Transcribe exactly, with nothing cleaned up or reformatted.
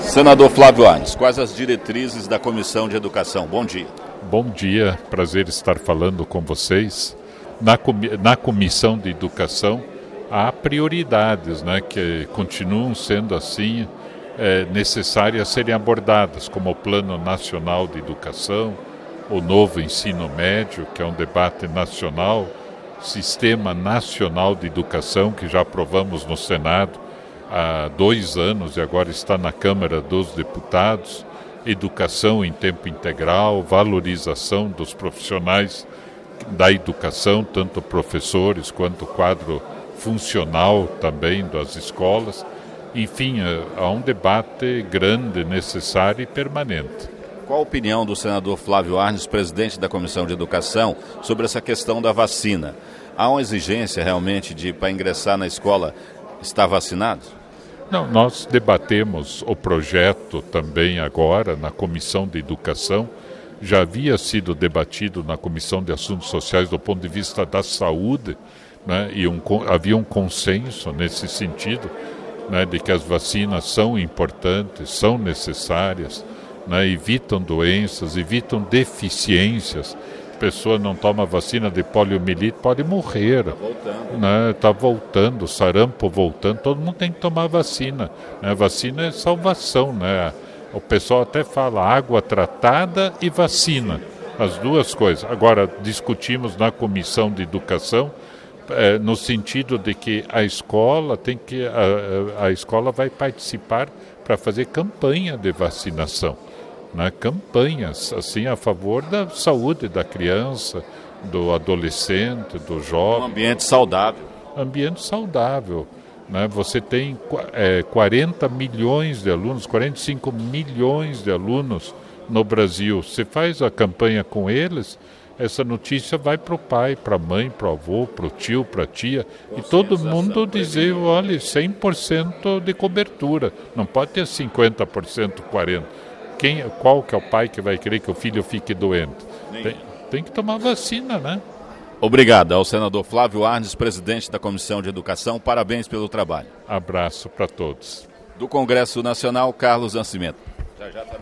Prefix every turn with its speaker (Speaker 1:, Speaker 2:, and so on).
Speaker 1: Senador Flávio Arnes, quais as diretrizes da Comissão de Educação? Bom dia.
Speaker 2: Bom dia, prazer estar falando com vocês. Na, comi- na Comissão de Educação há prioridades, né, que continuam sendo assim é, necessárias serem abordadas, como o Plano Nacional de Educação, o novo ensino médio, que é um debate nacional, Sistema Nacional de Educação, que já aprovamos no Senado há dois anos e agora está na Câmara dos Deputados, educação em tempo integral, valorização dos profissionais da educação, tanto professores quanto quadro funcional também das escolas. Enfim, há um debate grande, necessário e permanente.
Speaker 1: Qual a opinião do senador Flávio Arnes, presidente da Comissão de Educação, sobre essa questão da vacina? Há uma exigência realmente de, para ingressar na escola, estar vacinado?
Speaker 2: Não, nós debatemos o projeto também agora na Comissão de Educação. Já havia sido debatido na Comissão de Assuntos Sociais do ponto de vista da saúde, né, e um, havia um consenso nesse sentido, né, de que as vacinas são importantes, são necessárias, né, evitam doenças, evitam deficiências. A pessoa não toma vacina de poliomielite, pode morrer. Está voltando. Né, tá voltando, sarampo voltando, todo mundo tem que tomar vacina. Né, vacina é salvação, né? O pessoal até fala água tratada e vacina, as duas coisas. Agora, discutimos na Comissão de Educação, é, no sentido de que a escola tem que a, a escola vai participar para fazer campanha de vacinação, né? Campanhas assim a favor da saúde da criança, do adolescente, do jovem.
Speaker 1: Um ambiente saudável.
Speaker 2: Ambiente saudável. Né? Você tem é, quarenta milhões de alunos, quarenta e cinco milhões de alunos no Brasil. Você faz a campanha com eles, essa notícia vai para o pai, para a mãe, para o avô, para o tio, para a tia, e todo mundo dizer, olha, cem por cento de cobertura, não pode ter cinquenta por cento, quarenta por cento. Quem, qual que é o pai que vai querer que o filho fique doente? Tem, tem que tomar vacina, né?
Speaker 1: Obrigado ao senador Flávio Arnes, presidente da Comissão de Educação. Parabéns pelo trabalho.
Speaker 2: Abraço para todos.
Speaker 1: Do Congresso Nacional, Carlos Nascimento. Já, já tá...